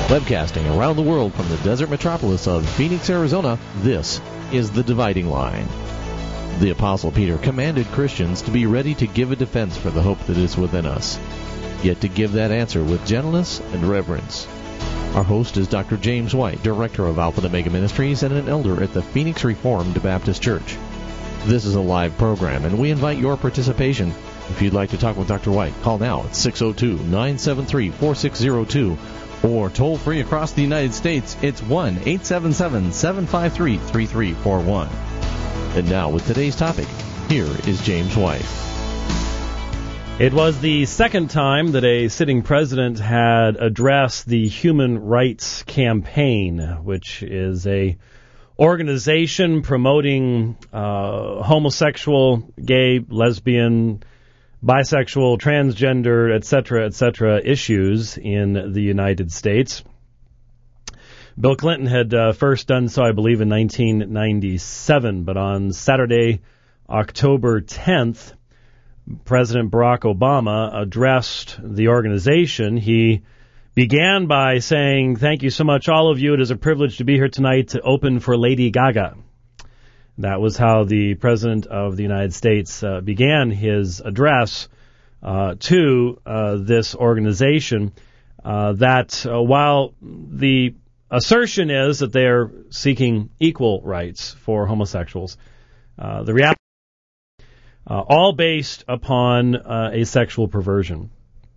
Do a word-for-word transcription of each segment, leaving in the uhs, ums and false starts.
Webcasting around the world from the desert metropolis of Phoenix, Arizona, this is The Dividing Line. The Apostle Peter commanded Christians to be ready to give a defense for the hope that is within us, yet to give that answer with gentleness and reverence. Our host is Doctor James White, Director of Alpha and Omega Ministries and an elder at the Phoenix Reformed Baptist Church. This is a live program, and we invite your participation. If you'd like to talk with Doctor White, call now at six oh two, nine seven three, four six oh two, or toll free across the United States, it's one eight seven seven, seven five three, three three four one. And now, with today's topic, here is James White. It was the second time that a sitting president had addressed the Human Rights Campaign, which is a organization promoting uh, homosexual, gay, lesbian, bisexual, transgender, et cetera, et cetera issues in the United States. Bill Clinton had uh, first done so, I believe, in nineteen ninety-seven, but on Saturday, October tenth, President Barack Obama addressed the organization. He began by saying, "Thank you so much, all of you. It is a privilege to be here tonight to open for Lady Gaga." That was how the President of the United States uh, began his address uh, to uh, this organization, uh, that uh, while the assertion is that they are seeking equal rights for homosexuals, uh, the reality uh, all based upon uh, a sexual perversion.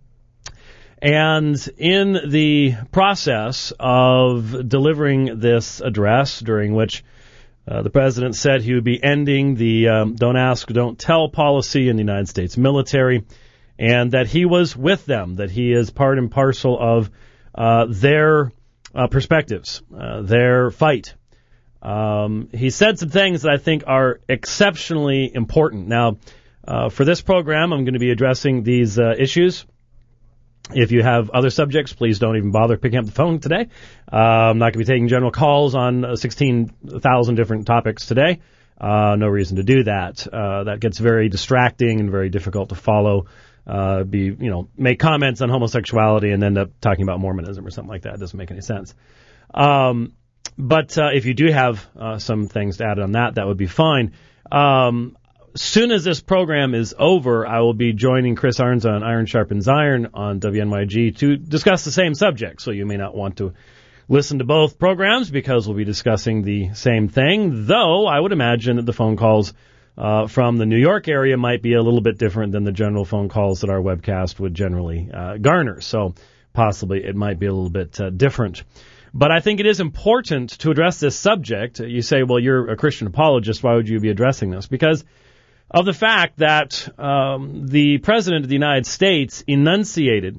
And in the process of delivering this address, during which Uh, the president said he would be ending the um, don't ask, don't tell policy in the United States military, and that he was with them, that he is part and parcel of uh, their uh, perspectives, uh, their fight. Um, he said some things that I think are exceptionally important. Now, uh, for this program, I'm going to be addressing these uh, issues. If you have other subjects, please don't even bother picking up the phone today. Uh, I'm not going to be taking general calls on uh, sixteen thousand different topics today. Uh, no reason to do that. Uh, that gets very distracting and very difficult to follow. Uh, be, you know, make comments on homosexuality and end up talking about Mormonism or something like that. It doesn't make any sense. Um, but uh, if you do have uh, some things to add on that, that would be fine. Um, As soon as this program is over, I will be joining Chris Arnza on Iron Sharpens Iron on W N Y G to discuss the same subject. So you may not want to listen to both programs because we'll be discussing the same thing, though I would imagine that the phone calls uh, from the New York area might be a little bit different than the general phone calls that our webcast would generally uh, garner. So possibly it might be a little bit uh, different. But I think it is important to address this subject. You say, well, you're a Christian apologist. Why would you be addressing this? Because of the fact that um, the President of the United States enunciated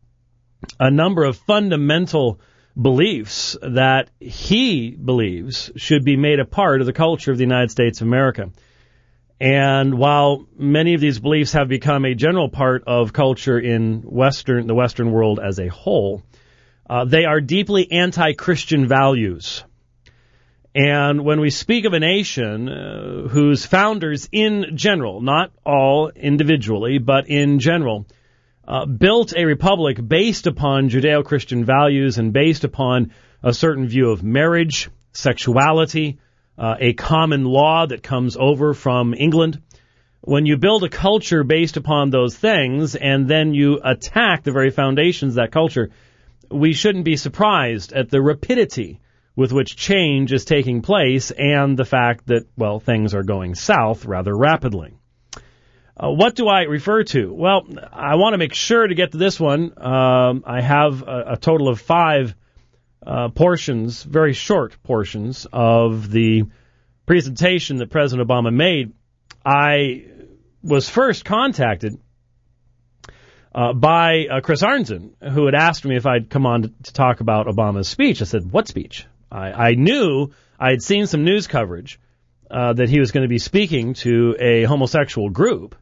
a number of fundamental beliefs that he believes should be made a part of the culture of the United States of America. And while many of these beliefs have become a general part of culture in Western, the Western world as a whole, uh, they are deeply anti-Christian values. And when we speak of a nation uh, whose founders in general, not all individually, but in general, uh, built a republic based upon Judeo-Christian values and based upon a certain view of marriage, sexuality, uh, a common law that comes over from England, when you build a culture based upon those things and then you attack the very foundations of that culture, we shouldn't be surprised at the rapidity with which change is taking place and the fact that, well, things are going south rather rapidly. Uh, what do I refer to? Well, I want to make sure to get to this one. Um, I have a, a total of five uh, portions, very short portions, of the presentation that President Obama made. I was first contacted Uh, by uh, Chris Arnzen, who had asked me if I'd come on to, to talk about Obama's speech. I said, what speech? I, I knew I had seen some news coverage uh, that he was going to be speaking to a homosexual group,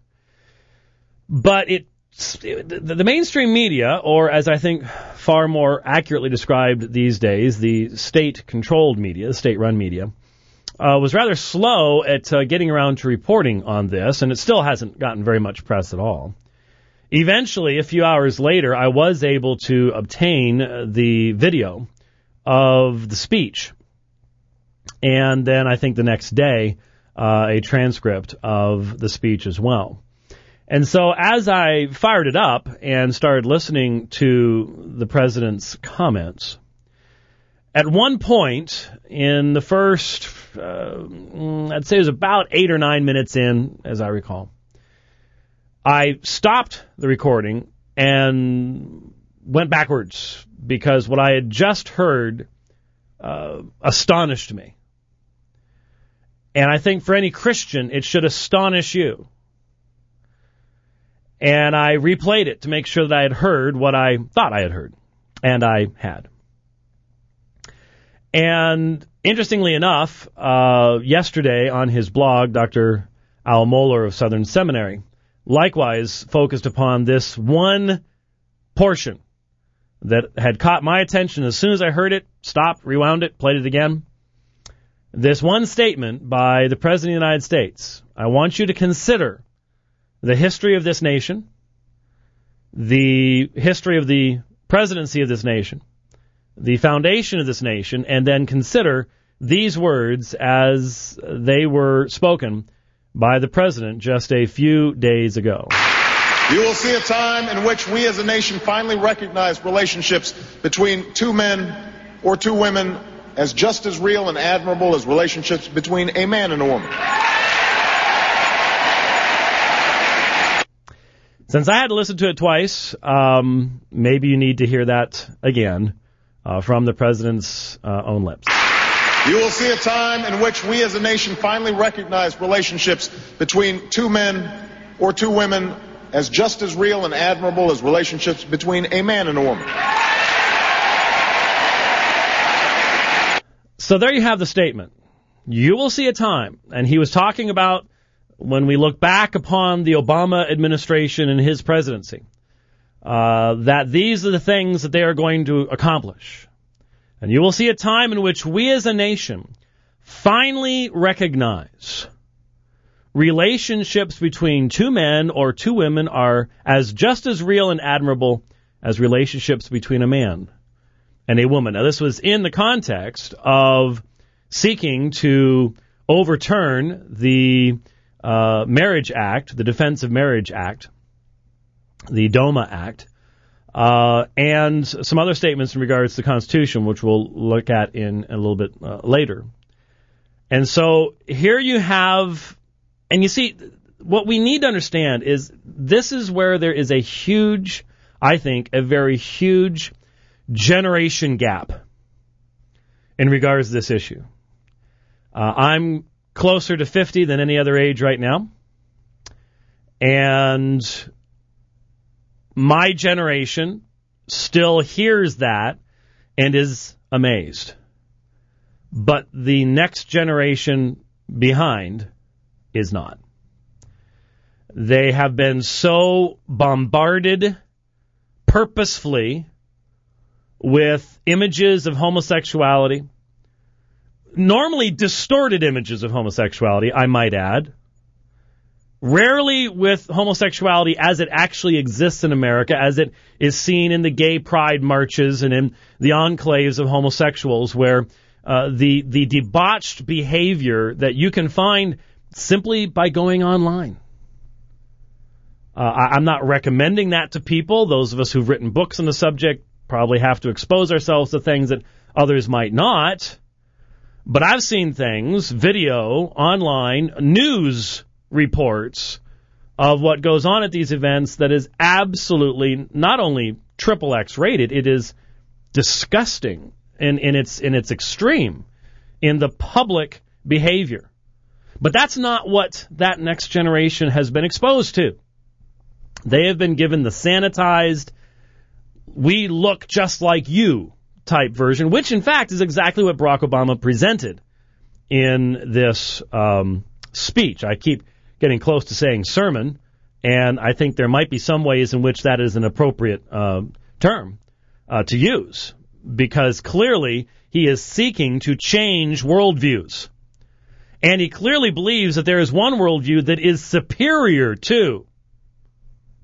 but it, the, the mainstream media, or as I think far more accurately described these days, the state-controlled media, the state-run media, uh, was rather slow at uh, getting around to reporting on this, and it still hasn't gotten very much press at all. Eventually, a few hours later, I was able to obtain the video of the speech. And then I think the next day, uh, a transcript of the speech as well. And so as I fired it up and started listening to the president's comments, at one point in the first, uh, I'd say it was about eight or nine minutes in, as I recall, I stopped the recording and went backwards because what I had just heard uh, astonished me. And I think for any Christian, it should astonish you. And I replayed it to make sure that I had heard what I thought I had heard. And I had. And interestingly enough, uh, yesterday on his blog, Doctor Al Mohler of Southern Seminary likewise focused upon this one portion that had caught my attention as soon as I heard it, stopped, rewound it, played it again. This one statement by the President of the United States. I want you to consider the history of this nation, the history of the presidency of this nation, the foundation of this nation, and then consider these words as they were spoken by the president just a few days ago. You will see a time in which we as a nation finally recognize relationships between two men or two women as just as real and admirable as relationships between a man and a woman. Since I had to listen to it twice, um, maybe you need to hear that again uh, from the president's uh, own lips. You will see a time in which we as a nation finally recognize relationships between two men or two women as just as real and admirable as relationships between a man and a woman. So there you have the statement. You will see a time, and he was talking about when we look back upon the Obama administration and his presidency, uh, that these are the things that they are going to accomplish. And you will see a time in which we as a nation finally recognize relationships between two men or two women are as just as real and admirable as relationships between a man and a woman. Now, this was in the context of seeking to overturn the uh, Marriage Act, the Defense of Marriage Act, the DOMA Act, Uh, and some other statements in regards to the Constitution, which we'll look at in a little bit uh, later. And so here you have, and you see, what we need to understand is this is where there is a huge, I think, a very huge generation gap in regards to this issue. Uh, I'm closer to fifty than any other age right now. And my generation still hears that and is amazed. But the next generation behind is not. They have been so bombarded purposefully with images of homosexuality, normally distorted images of homosexuality, I might add, rarely with homosexuality as it actually exists in America, as it is seen in the gay pride marches and in the enclaves of homosexuals, where uh, the the debauched behavior that you can find simply by going online. Uh, I, I'm not recommending that to people. Those of us who've written books on the subject probably have to expose ourselves to things that others might not. But I've seen things, video, online, news reports of what goes on at these events that is absolutely not only triple X rated, it is disgusting in, in its in its extreme in the public behavior. But that's not what that next generation has been exposed to. They have been given the sanitized, we look just like you type version, which in fact is exactly what Barack Obama presented in this um, speech. I keep getting close to saying sermon, and I think there might be some ways in which that is an appropriate uh, term uh, to use, because clearly he is seeking to change worldviews. And he clearly believes that there is one worldview that is superior to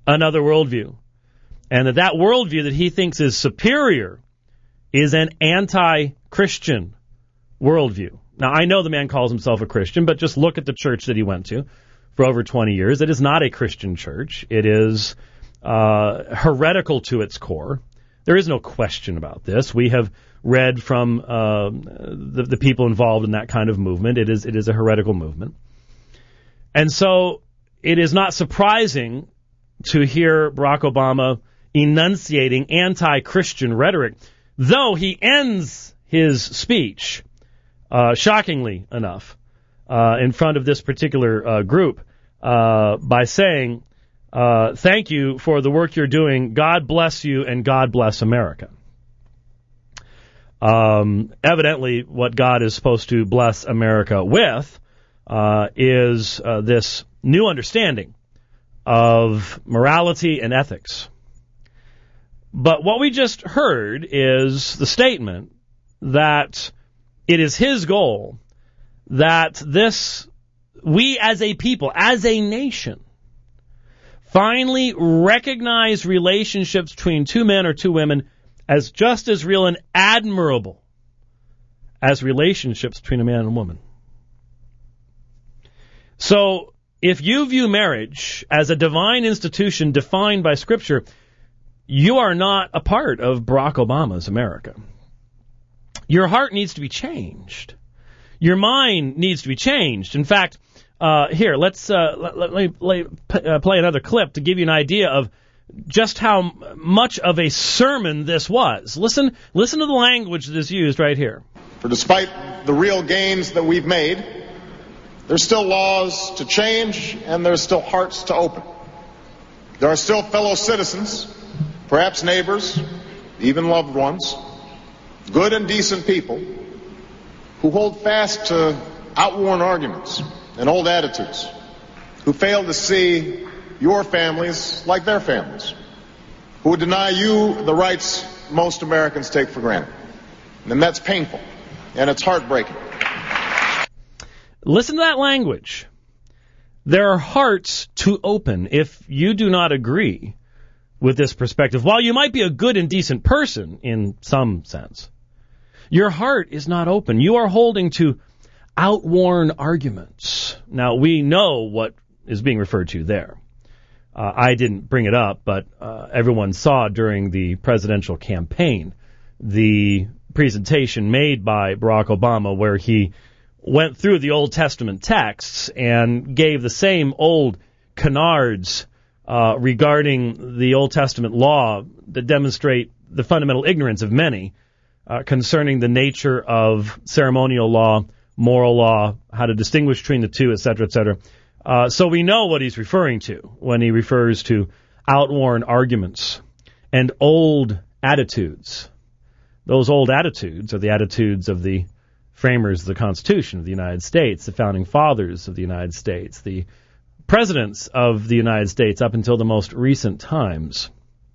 another worldview, and that that worldview that he thinks is superior is an anti-Christian worldview. Now, I know the man calls himself a Christian, but just look at the church that he went to for over twenty years. It is not a Christian church. It is uh, heretical to its core. There is no question about this. We have read from uh, the, the people involved in that kind of movement. It is it is a heretical movement. And so it is not surprising to hear Barack Obama enunciating anti-Christian rhetoric, though he ends his speech, uh, shockingly enough, uh, in front of this particular uh, group uh, by saying, uh, thank you for the work you're doing. God bless you and God bless America. Um, evidently, what God is supposed to bless America with uh, is uh, this new understanding of morality and ethics. But what we just heard is the statement that it is his goal that this, we as a people, as a nation, finally recognize relationships between two men or two women as just as real and admirable as relationships between a man and a woman. So, if you view marriage as a divine institution defined by Scripture, you are not a part of Barack Obama's America. Your heart needs to be changed. Your mind needs to be changed. In fact, uh, here, let's uh, let, let, let, let, uh, play another clip to give you an idea of just how much of a sermon this was. Listen, listen to the language that is used right here. For despite the real gains that we've made, there's still laws to change, and there's still hearts to open. There are still fellow citizens, perhaps neighbors, even loved ones, good and decent people, who hold fast to outworn arguments and old attitudes, who fail to see your families like their families, who would deny you the rights most Americans take for granted. And that's painful, and it's heartbreaking. Listen to that language. There are hearts to open if you do not agree with this perspective. While you might be a good and decent person in some sense, your heart is not open. You are holding to outworn arguments. Now, we know what is being referred to there. Uh, I didn't bring it up, but uh, everyone saw during the presidential campaign the presentation made by Barack Obama where he went through the Old Testament texts and gave the same old canards uh, regarding the Old Testament law that demonstrate the fundamental ignorance of many uh, concerning the nature of ceremonial law, moral law, how to distinguish between the two, et cetera, et cetera. Uh, so we know what he's referring to when he refers to outworn arguments and old attitudes. Those old attitudes are the attitudes of the framers of the Constitution of the United States, the founding fathers of the United States, the presidents of the United States up until the most recent times.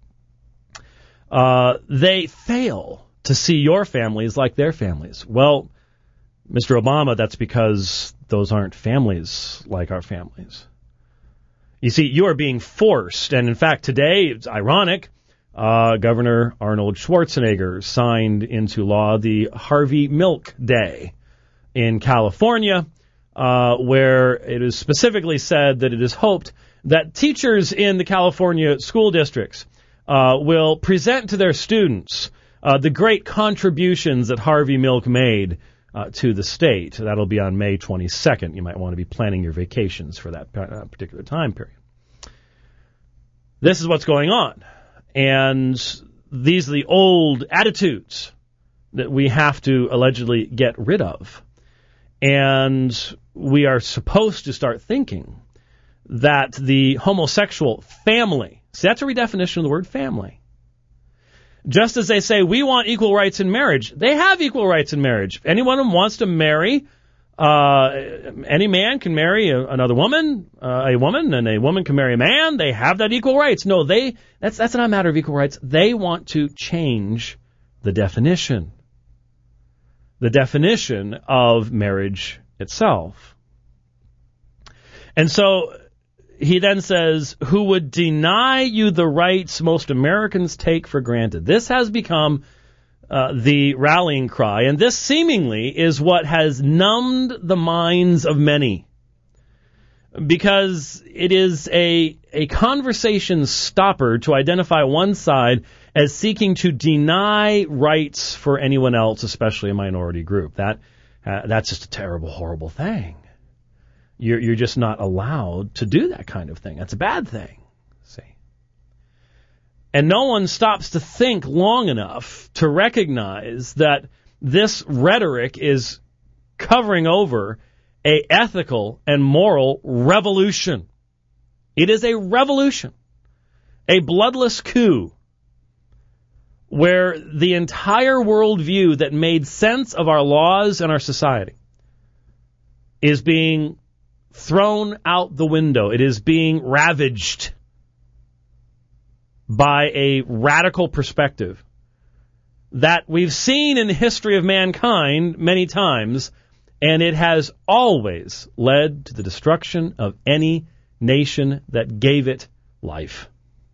Uh, they fail to see your families like their families. Well, Mister Obama, that's because those aren't families like our families. You see, you are being forced, and in fact today, it's ironic, Uh, Governor Arnold Schwarzenegger signed into law the Harvey Milk Day in California, uh, where it is specifically said that it is hoped that teachers in the California school districts uh, will present to their students uh, the great contributions that Harvey Milk made uh, to the state. That'll be on May twenty-second. You might want to be planning your vacations for that uh, particular time period. This is what's going on. And these are the old attitudes that we have to allegedly get rid of. And we are supposed to start thinking that the homosexual family, see, that's a redefinition of the word family. Just as they say we want equal rights in marriage, they have equal rights in marriage. If anyone wants to marry, uh, any man can marry a, another woman, uh, a woman, and a woman can marry a man. They have that equal rights. No, they that's that's not a matter of equal rights. They want to change the definition, the definition of marriage itself. And so he then says, who would deny you the rights most Americans take for granted. This has become uh, the rallying cry, and this seemingly is what has numbed the minds of many, because it is a a conversation stopper to identify one side as seeking to deny rights for anyone else, especially a minority group. That uh, that's just a terrible, horrible thing. You're you're just not allowed to do that kind of thing. That's a bad thing. See, and no one stops to think long enough to recognize that this rhetoric is covering over a ethical and moral revolution. It is a revolution, a bloodless coup, where the entire worldview that made sense of our laws and our society is being thrown out the window. It is being ravaged by a radical perspective that we've seen in the history of mankind many times, and it has always led to the destruction of any nation that gave it life.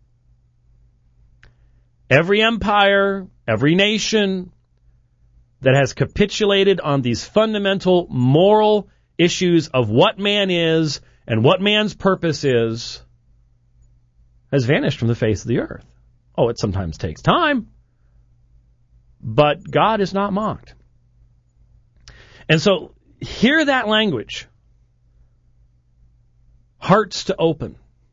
Every empire, every nation that has capitulated on these fundamental moral issues of what man is and what man's purpose is has vanished from the face of the earth. Oh, it sometimes takes time, but God is not mocked. And so, hear that language. Hearts to open.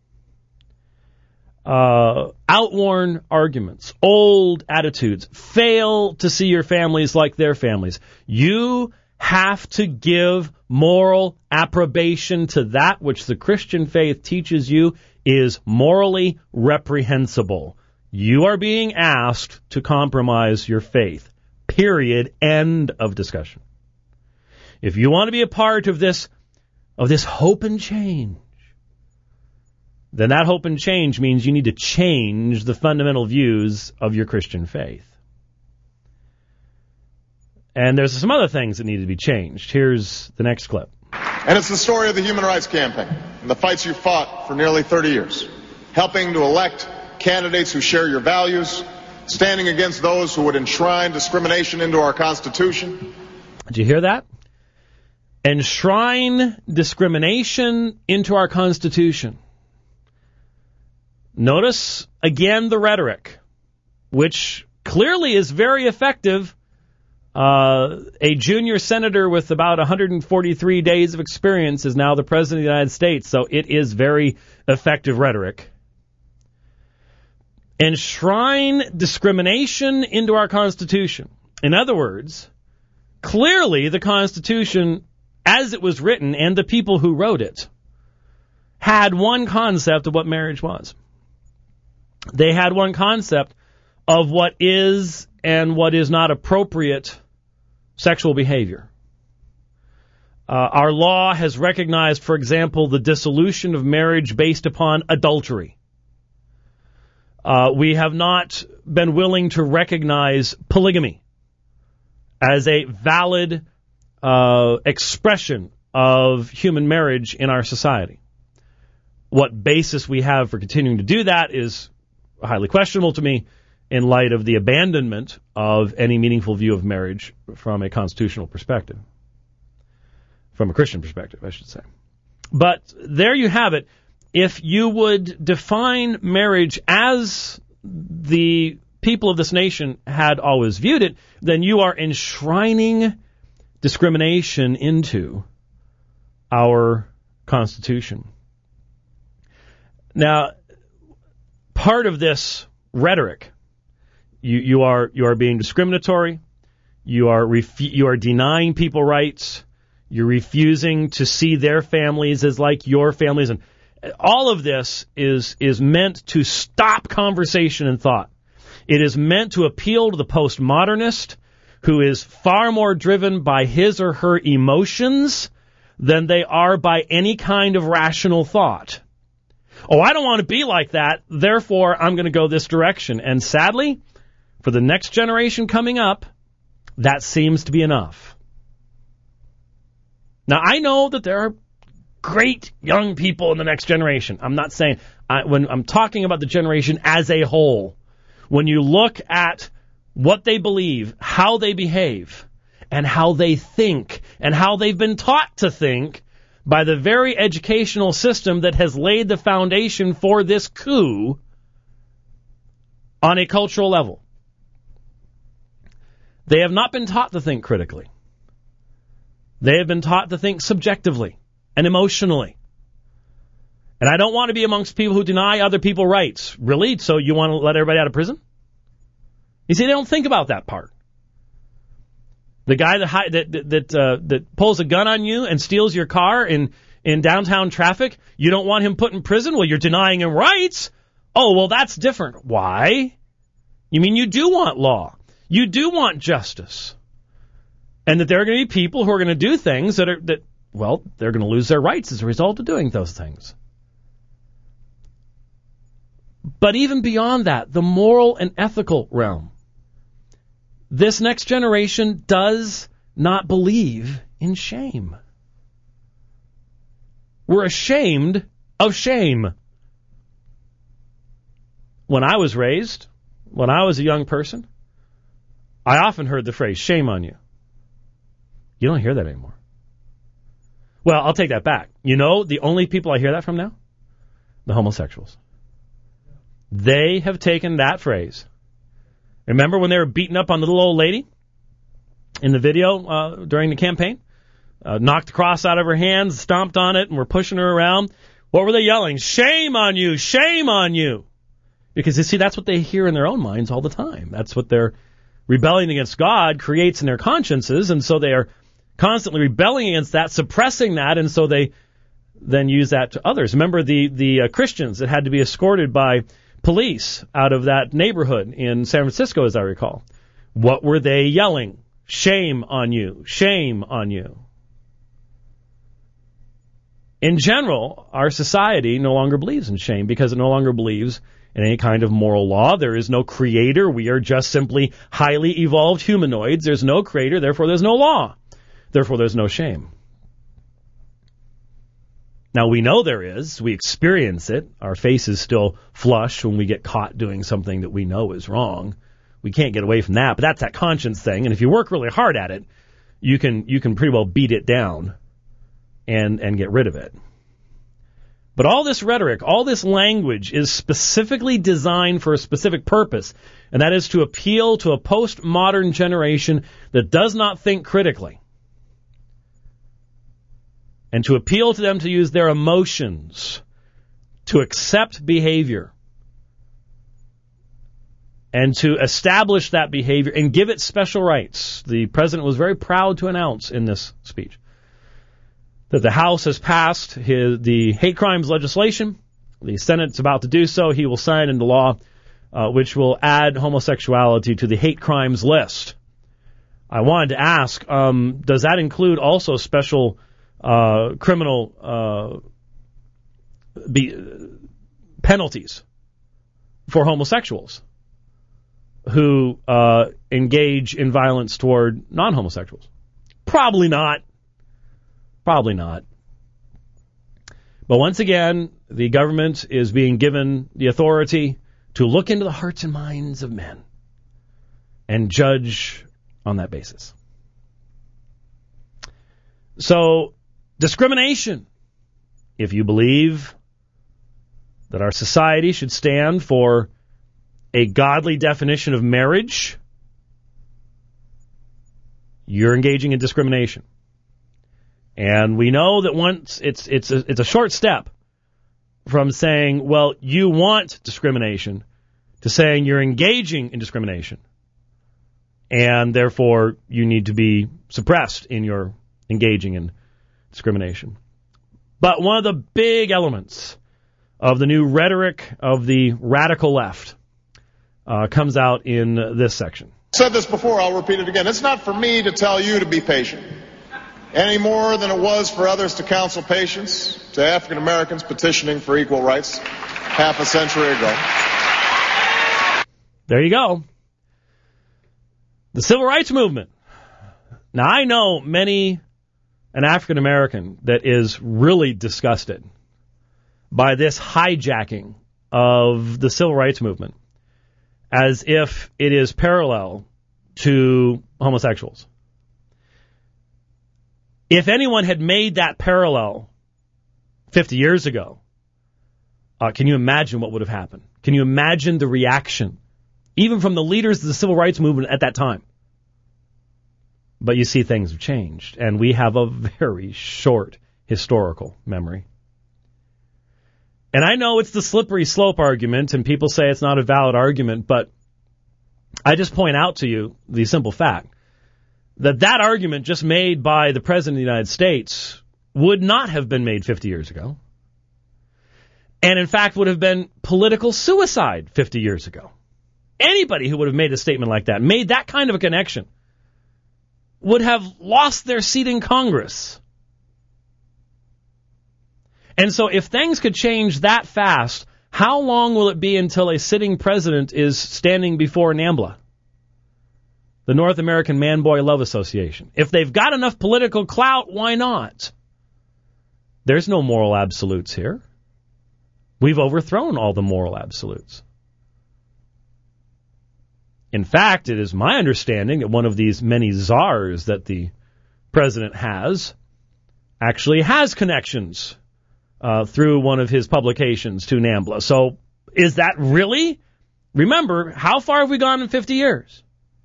Uh, outworn arguments. Old attitudes. Fail to see your families like their families. You have to give moral approbation to that which the Christian faith teaches you is morally reprehensible. You are being asked to compromise your faith. Period. End of discussion. If you want to be a part of this, of this hope and change, then that hope and change means you need to change the fundamental views of your Christian faith. And there's some other things that need to be changed. Here's the next clip. And it's the story of the Human Rights Campaign and the fights you fought for nearly thirty years, helping to elect candidates who share your values, standing against those who would enshrine discrimination into our Constitution. Did you hear that? Enshrine discrimination into our Constitution. Notice, again, the rhetoric, which clearly is very effective. Uh, a junior senator with about one hundred forty-three days of experience is now the President of the United States, so it is very effective rhetoric. Enshrine discrimination into our Constitution. In other words, clearly the Constitution, as it was written, and the people who wrote it, had one concept of what marriage was. They had one concept of what is and what is not appropriate sexual behavior. Uh, our law has recognized, for example, the dissolution of marriage based upon adultery. Uh, we have not been willing to recognize polygamy as a valid uh, expression of human marriage in our society. What basis we have for continuing to do that is highly questionable to me in light of the abandonment of any meaningful view of marriage from a constitutional perspective. From a Christian perspective, I should say. But there you have it. If you would define marriage as the people of this nation had always viewed it, then you are enshrining discrimination into our Constitution. Now, part of this rhetoric, you, you are you are being discriminatory, you are refu- you are denying people rights, you're refusing to see their families as like your families, and all of this is is meant to stop conversation and thought. It is meant to appeal to the postmodernist who is far more driven by his or her emotions than they are by any kind of rational thought. Oh, I don't want to be like that, therefore I'm going to go this direction. And sadly, for the next generation coming up, that seems to be enough. Now, I know that there are great young people in the next generation. I'm not saying, I, when I'm talking about the generation as a whole, when you look at what they believe, how they behave, and how they think, and how they've been taught to think by the very educational system that has laid the foundation for this coup on a cultural level. They have not been taught to think critically. They have been taught to think subjectively and emotionally. And I don't want to be amongst people who deny other people rights. Really? So you want to let everybody out of prison? You see, they don't think about that part. The guy that that that uh, that pulls a gun on you and steals your car in, in downtown traffic, you don't want him put in prison? Well, you're denying him rights. Oh, well, that's different. Why? You mean you do want law. You do want justice. And that there are going to be people who are going to do things that are, that, well, they're going to lose their rights as a result of doing those things. But even beyond that, the moral and ethical realm, this next generation does not believe in shame. We're ashamed of shame. When I was raised, when I was a young person, I often heard the phrase, shame on you. You don't hear that anymore. Well, I'll take that back. You know, the only people I hear that from now? The homosexuals. They have taken that phrase. Remember when they were beating up on the little old lady in the video uh, during the campaign? Uh, knocked the cross out of her hands, stomped on it, and were pushing her around. What were they yelling? Shame on you! Shame on you! Because, you see, that's what they hear in their own minds all the time. That's what their rebelling against God creates in their consciences, and so they are constantly rebelling against that, suppressing that, and so they then use that to others. Remember the, the uh, Christians that had to be escorted by police out of that neighborhood in San Francisco, as I recall. What were they yelling? Shame on you. Shame on you. In general, our society no longer believes in shame because it no longer believes in any kind of moral law. There is no creator. We are just simply highly evolved humanoids. There's no creator, therefore there's no law. Therefore there's no shame. Now, we know there is. We experience it. Our faces still flush when we get caught doing something that we know is wrong. We can't get away from that, but that's that conscience thing. And if you work really hard at it, you can you can pretty well beat it down and and get rid of it. But all this rhetoric, all this language is specifically designed for a specific purpose, and that is to appeal to a postmodern generation that does not think critically, and to appeal to them to use their emotions to accept behavior and to establish that behavior and give it special rights. The president was very proud to announce in this speech that the House has passed his, the hate crimes legislation. The Senate's about to do so. He will sign into law, uh, which will add homosexuality to the hate crimes list. I wanted to ask, um, does that include also special uh, criminal uh, be, penalties for homosexuals who uh, engage in violence toward non-homosexuals? Probably not. Probably not. But once again, the government is being given the authority to look into the hearts and minds of men and judge on that basis. So, discrimination. If you believe that our society should stand for a godly definition of marriage, you're engaging in discrimination. And we know that once it's it's a, it's a short step from saying, well, you want discrimination, to saying you're engaging in discrimination, and therefore you need to be suppressed in your engaging in discrimination. But one of the big elements of the new rhetoric of the radical left uh, comes out in this section. I said this before, I'll repeat it again. It's not for me to tell you to be patient, any more than it was for others to counsel patience to African Americans petitioning for equal rights half a century ago. There you go. The civil rights movement. Now, I know many an African American that is really disgusted by this hijacking of the civil rights movement as if it is parallel to homosexuals. If anyone had made that parallel fifty years ago, uh, can you imagine what would have happened? Can you imagine the reaction, even from the leaders of the civil rights movement at that time? But you see, things have changed, and we have a very short historical memory. And I know it's the slippery slope argument, and people say it's not a valid argument, but I just point out to you the simple fact that that argument just made by the President of the United States would not have been made fifty years ago, and in fact would have been political suicide fifty years ago. Anybody who would have made a statement like that, made that kind of a connection, would have lost their seat in Congress. And so if things could change that fast, how long will it be until a sitting president is standing before NAMBLA, the North American Man-Boy Love Association? If they've got enough political clout, why not? There's no moral absolutes here. We've overthrown all the moral absolutes. In fact, it is my understanding that one of these many czars that the president has actually has connections uh, through one of his publications to NAMBLA. So is that really? Remember, how far have we gone in fifty years?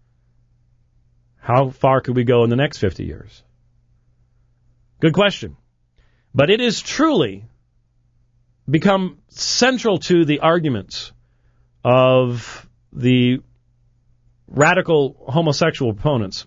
How far could we go in the next fifty years? Good question. But it is truly become central to the arguments of the radical homosexual opponents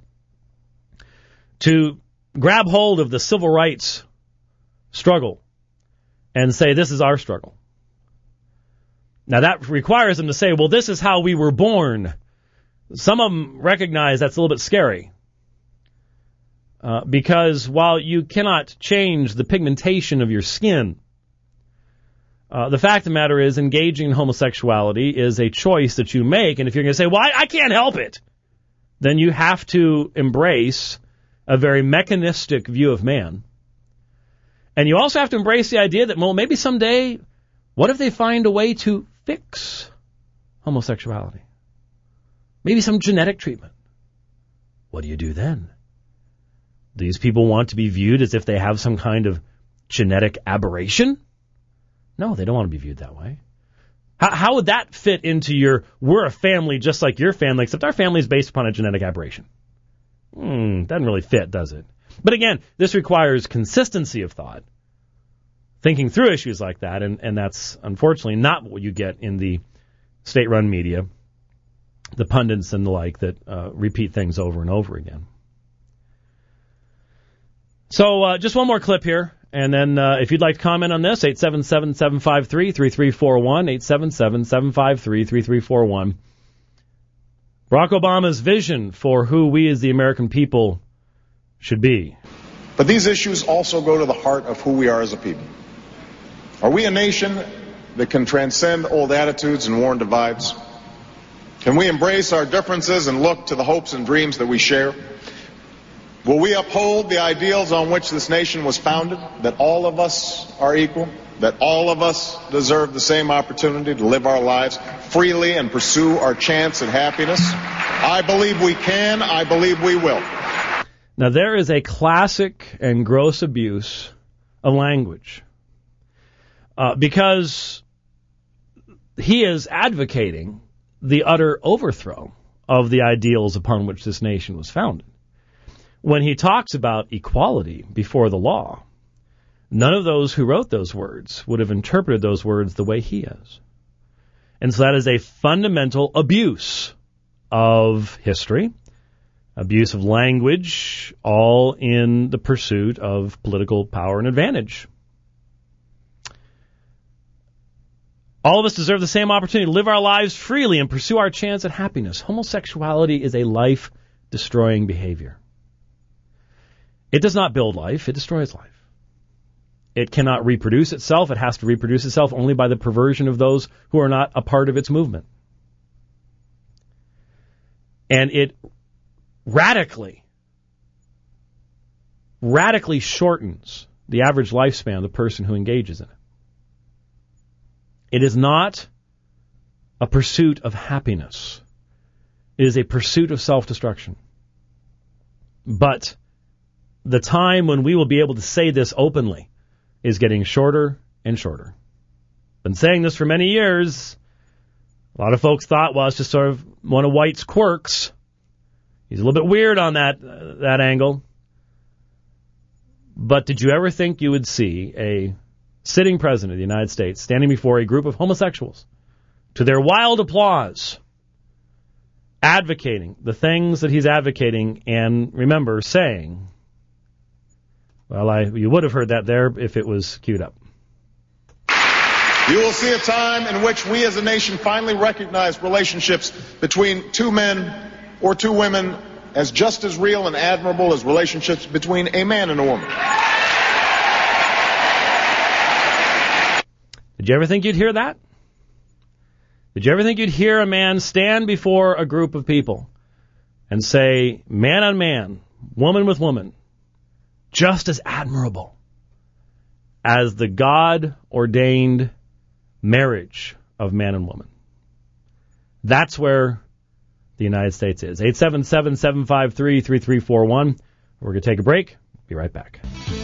to grab hold of the civil rights struggle and say, this is our struggle. Now, that requires them to say, well, this is how we were born. Some of them recognize that's a little bit scary. Uh, because while you cannot change the pigmentation of your skin, uh, the fact of the matter is engaging in homosexuality is a choice that you make. And if you're going to say, well, I, I can't help it, then you have to embrace a very mechanistic view of man. And you also have to embrace the idea that, well, maybe someday, what if they find a way to fix homosexuality? Maybe some genetic treatment. What do you do then? These people want to be viewed as if they have some kind of genetic aberration? No, they don't want to be viewed that way. How, how would that fit into your, we're a family just like your family, except our family is based upon a genetic aberration? Hmm, doesn't really fit, does it? But again, this requires consistency of thought, thinking through issues like that, and, and that's unfortunately not what you get in the state-run media, the pundits and the like that uh, repeat things over and over again. So uh, just one more clip here, and then uh, if you'd like to comment on this, eight seven seven, seven five three, three three four one, eight seven seven, seven five three, three three four one. Barack Obama's vision for who we as the American people should be. But these issues also go to the heart of who we are as a people. Are we a nation that can transcend old attitudes and worn divides? Can we embrace our differences and look to the hopes and dreams that we share? Will we uphold the ideals on which this nation was founded, that all of us are equal, that all of us deserve the same opportunity to live our lives freely and pursue our chance at happiness? I believe we can. I believe we will. Now, there is a classic and gross abuse of language uh, because he is advocating the utter overthrow of the ideals upon which this nation was founded. When he talks about equality before the law, none of those who wrote those words would have interpreted those words the way he is. And so that is a fundamental abuse of history, abuse of language, all in the pursuit of political power and advantage. All of us deserve the same opportunity to live our lives freely and pursue our chance at happiness. Homosexuality is a life-destroying behavior. It does not build life, it destroys life. It cannot reproduce itself. It has to reproduce itself only by the perversion of those who are not a part of its movement. And it radically radically shortens the average lifespan of the person who engages in it. It is not a pursuit of happiness. It is a pursuit of self-destruction. But the time when we will be able to say this openly is getting shorter and shorter. Been saying this for many years. A lot of folks thought, well, it's just sort of one of White's quirks. He's a little bit weird on that uh, that angle. But did you ever think you would see a sitting president of the United States standing before a group of homosexuals to their wild applause, advocating the things that he's advocating, and remember saying, well, I you would have heard that there if it was queued up. You will see a time in which we as a nation finally recognize relationships between two men or two women as just as real and admirable as relationships between a man and a woman. Did you ever think you'd hear that? Did you ever think you'd hear a man stand before a group of people and say, man on man, woman with woman, just as admirable as the God-ordained marriage of man and woman? That's where the United States is. eight seven seven, seven five three, three three four one. We're going to take a break. Be right back.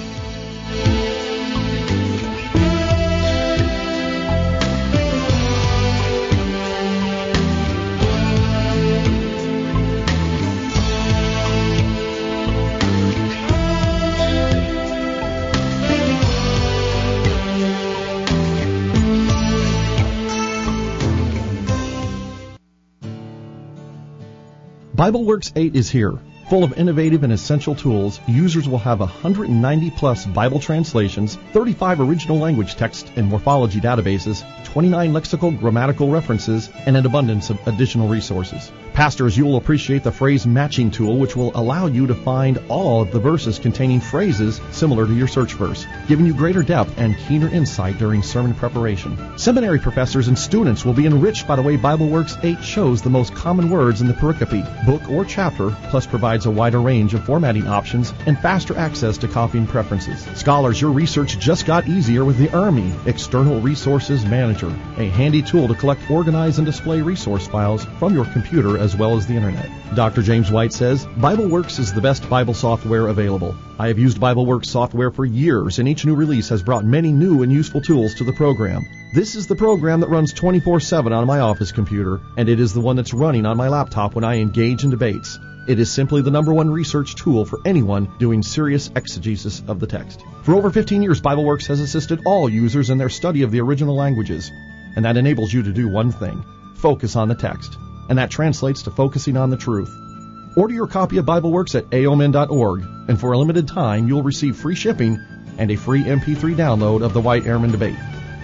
BibleWorks eight is here. Full of innovative and essential tools, users will have one hundred ninety plus Bible translations, thirty-five original language text and morphology databases, twenty-nine lexical grammatical references, and an abundance of additional resources. Pastors, you will appreciate the phrase matching tool, which will allow you to find all of the verses containing phrases similar to your search verse, giving you greater depth and keener insight during sermon preparation. Seminary professors and students will be enriched by the way BibleWorks eight shows the most common words in the pericope, book, or chapter, plus provides a wider range of formatting options and faster access to copying preferences. Scholars, your research just got easier with the E R M I, External Resources Manager, a handy tool to collect, organize, and display resource files from your computer as well as the Internet. Doctor James White says, BibleWorks is the best Bible software available. I have used BibleWorks software for years, and each new release has brought many new and useful tools to the program. This is the program that runs twenty-four seven on my office computer, and it is the one that's running on my laptop when I engage in debates. It is simply the number one research tool for anyone doing serious exegesis of the text. For over fifteen years, BibleWorks has assisted all users in their study of the original languages, and that enables you to do one thing: focus on the text. And that translates to focusing on the truth. Order your copy of BibleWorks at A O M N dot org, and for a limited time, you'll receive free shipping and a free M P three download of the White-Ehrman debate.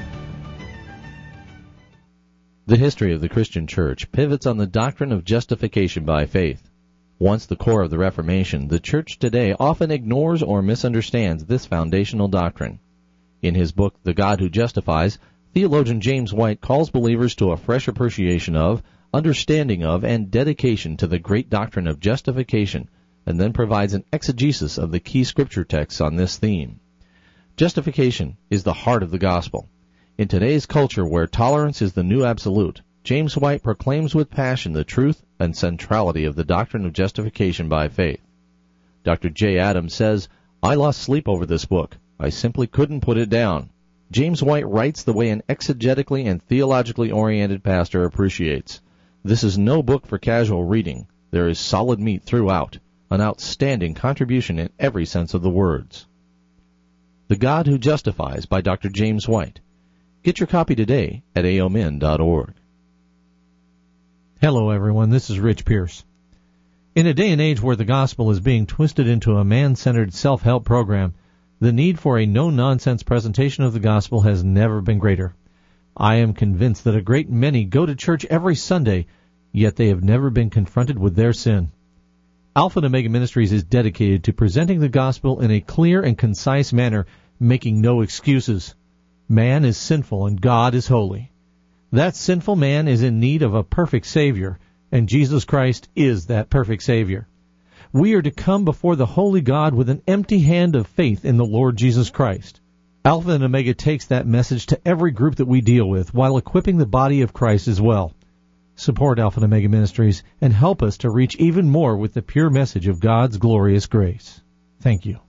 The history of the Christian Church pivots on the doctrine of justification by faith. Once the core of the Reformation, the Church today often ignores or misunderstands this foundational doctrine. In his book, The God Who Justifies, theologian James White calls believers to a fresh appreciation of, understanding of, and dedication to the great doctrine of justification, and then provides an exegesis of the key scripture texts on this theme. Justification is the heart of the gospel. In today's culture where tolerance is the new absolute, James White proclaims with passion the truth and centrality of the doctrine of justification by faith. Doctor J. Adams says, I lost sleep over this book. I simply couldn't put it down. James White writes the way an exegetically and theologically oriented pastor appreciates. This is no book for casual reading. There is solid meat throughout, an outstanding contribution in every sense of the words. The God Who Justifies by Doctor James White. Get your copy today at A O M N dot org. Hello, everyone. This is Rich Pierce. In a day and age where the gospel is being twisted into a man-centered self-help program, the need for a no-nonsense presentation of the gospel has never been greater. I am convinced that a great many go to church every Sunday, yet they have never been confronted with their sin. Alpha and Omega Ministries is dedicated to presenting the gospel in a clear and concise manner, making no excuses. Man is sinful and God is holy. That sinful man is in need of a perfect Savior, and Jesus Christ is that perfect Savior. We are to come before the holy God with an empty hand of faith in the Lord Jesus Christ. Alpha and Omega takes that message to every group that we deal with while equipping the body of Christ as well. Support Alpha and Omega Ministries and help us to reach even more with the pure message of God's glorious grace. Thank you.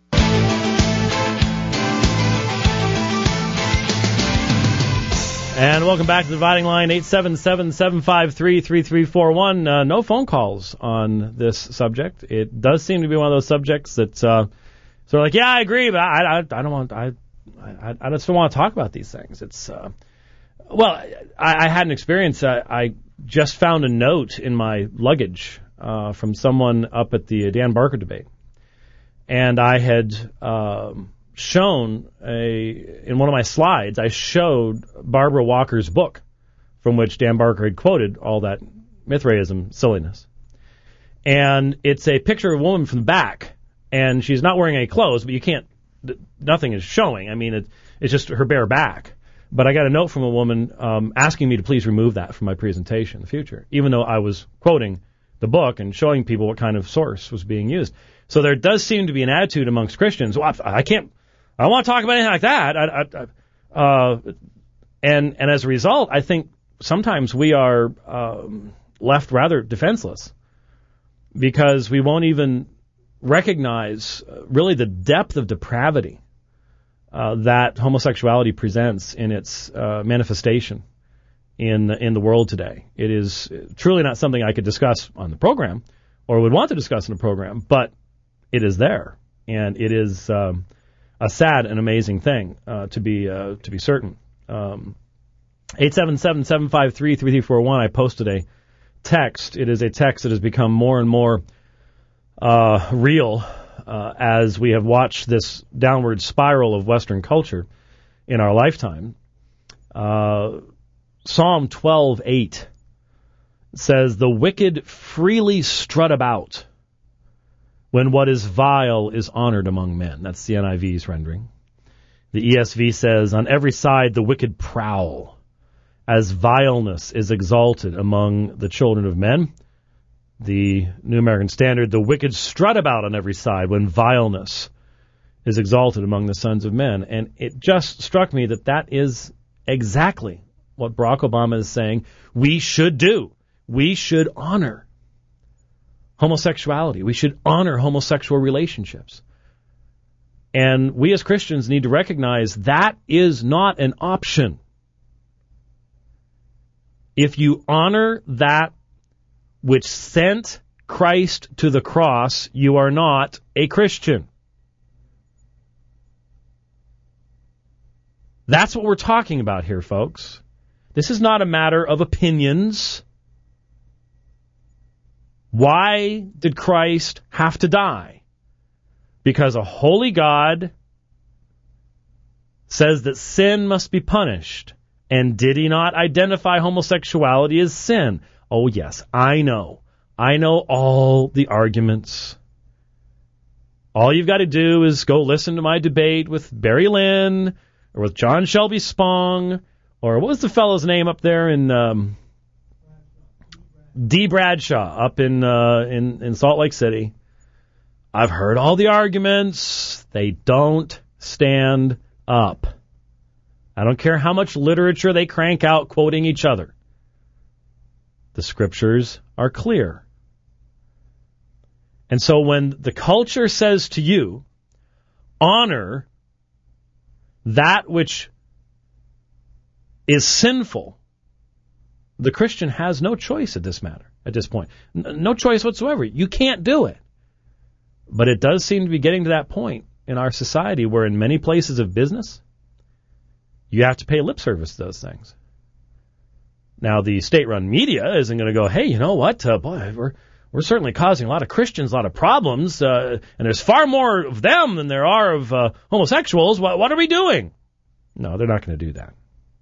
And welcome back to the Dividing Line, eight seven seven, seven five three, three three four one. Uh, no phone calls on this subject. It does seem to be one of those subjects that uh, sort of like, yeah, I agree, but I, I, I don't want, I, I, I just don't want to talk about these things. It's, uh, well, I, I had an experience. I, I just found a note in my luggage uh, from someone up at the Dan Barker debate, and I had um, shown a in one of my slides. I showed Barbara Walker's book, from which Dan Barker had quoted all that Mithraism silliness, and it's a picture of a woman from the back, and she's not wearing any clothes, but you can't. Nothing is showing. I mean, it, it's just her bare back. But I got a note from a woman um, asking me to please remove that from my presentation in the future, even though I was quoting the book and showing people what kind of source was being used. So there does seem to be an attitude amongst Christians. Well, I can't. I don't want to talk about anything like that. I, I, I, uh, and and as a result, I think sometimes we are um, left rather defenseless because we won't even recognize uh, really the depth of depravity uh, that homosexuality presents in its uh, manifestation in in the world today. It is truly not something I could discuss on the program or would want to discuss in the program, but it is there, and it is um, a sad and amazing thing uh, to be uh, to be certain. Um, eight seven seven, seven five three, three three four one. I posted a text. It is a text that has become more and more uh, real uh, as we have watched this downward spiral of Western culture in our lifetime. Uh, Psalm twelve eight says, "The wicked freely strut about when what is vile is honored among men." That's the N I V's rendering. The E S V says, "On every side the wicked prowl, as vileness is exalted among the children of men." The New American Standard, "The wicked strut about on every side when vileness is exalted among the sons of men." And it just struck me that that is exactly what Barack Obama is saying we should do. We should honor homosexuality. We should honor homosexual relationships. And we as Christians need to recognize that is not an option. If you honor that which sent Christ to the cross, you are not a Christian. That's what we're talking about here, folks. This is not a matter of opinions. Why did Christ have to die? Because a holy God says that sin must be punished. And did he not identify homosexuality as sin? Oh, yes, I know. I know all the arguments. All you've got to do is go listen to my debate with Barry Lynn or with John Shelby Spong, or what was the fellow's name up there in um, D. Bradshaw up in, uh, in in Salt Lake City. I've heard all the arguments. They don't stand up. I don't care how much literature they crank out quoting each other. The scriptures are clear. And so when the culture says to you, honor that which is sinful, the Christian has no choice at this matter, at this point. No choice whatsoever. You can't do it. But it does seem to be getting to that point in our society where in many places of business, you have to pay lip service to those things. Now, the state-run media isn't going to go, hey, you know what, uh, boy, we're we're certainly causing a lot of Christians a lot of problems, uh, and there's far more of them than there are of uh, homosexuals. What, what are we doing? No, they're not going to do that.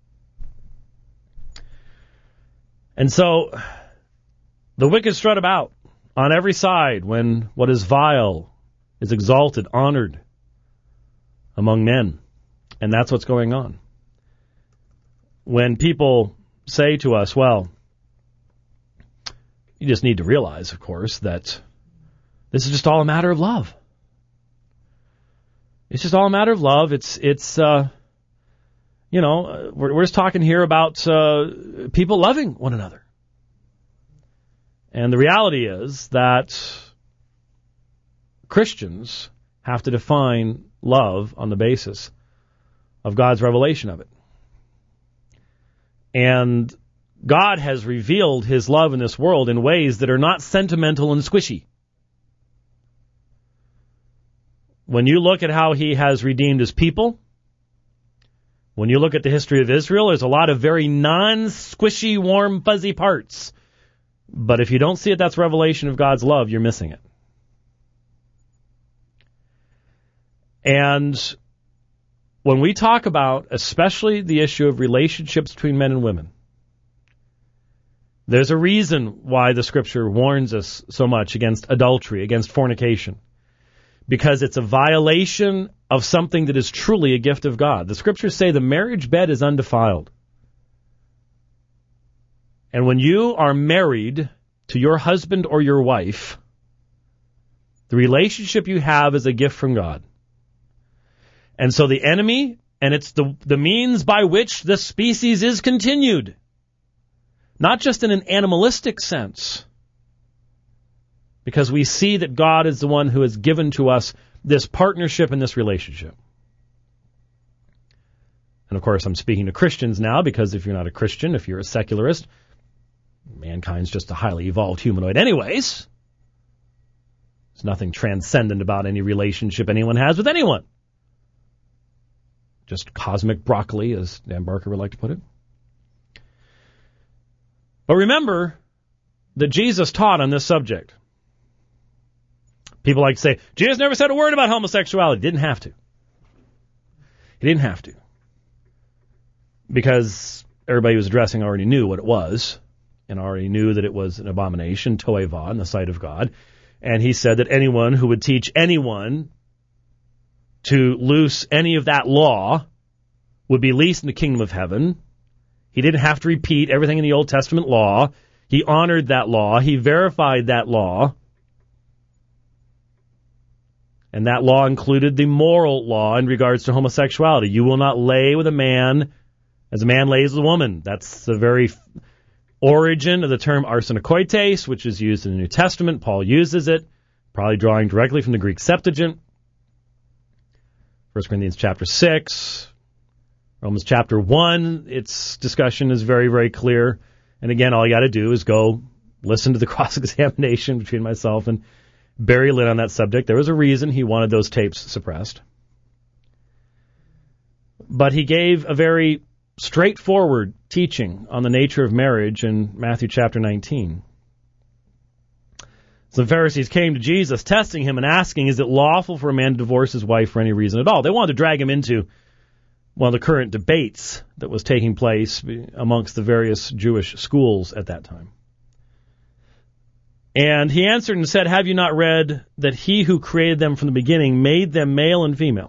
And so, the wicked strut about on every side when what is vile is exalted, honored among men. And that's what's going on. When people say to us, well, you just need to realize, of course, that This is just all a matter of love. It's just all a matter of love. It's, it's uh, you know, we're, we're just talking here about uh, people loving one another. And the reality is that Christians have to define love on the basis of God's revelation of it. And God has revealed his love in this world in ways that are not sentimental and squishy. When you look at how he has redeemed his people, when you look at the history of Israel, there's a lot of very non-squishy, warm, fuzzy parts. But if you don't see it, that's revelation of God's love, you're missing it. And when we talk about, especially the issue of relationships between men and women, there's a reason why the Scripture warns us so much against adultery, against fornication. Because it's a violation of something that is truly a gift of God. The Scriptures say the marriage bed is undefiled. And when you are married to your husband or your wife, the relationship you have is a gift from God. And so the enemy, and it's the, the means by which the species is continued. Not just in an animalistic sense. Because we see that God is the one who has given to us this partnership and this relationship. And of course, I'm speaking to Christians now, because if you're not a Christian, if you're a secularist, mankind's just a highly evolved humanoid anyways. There's nothing transcendent about any relationship anyone has with anyone. Just cosmic broccoli, as Dan Barker would like to put it. But remember that Jesus taught on this subject. People like to say, Jesus never said a word about homosexuality. Didn't have to. He didn't have to. Because everybody he was addressing already knew what it was, and already knew that it was an abomination, toeva, in the sight of God. And he said that anyone who would teach anyone to loose any of that law would be least in the kingdom of heaven. He didn't have to repeat everything in the Old Testament law. He honored that law. He verified that law. And that law included the moral law in regards to homosexuality. You will not lay with a man as a man lays with a woman. That's the very origin of the term arsenokoites, which is used in the New Testament. Paul uses it, probably drawing directly from the Greek Septuagint. First Corinthians chapter six, Romans chapter one, its discussion is very, very clear. And again, all you got to do is go listen to the cross-examination between myself and Barry Lynn on that subject. There was a reason he wanted those tapes suppressed. But he gave a very straightforward teaching on the nature of marriage in Matthew chapter nineteen. Some Pharisees came to Jesus, testing him and asking, is it lawful for a man to divorce his wife for any reason at all? They wanted to drag him into one of the current debates that was taking place amongst the various Jewish schools at that time. And he answered and said, have you not read that he who created them from the beginning made them male and female?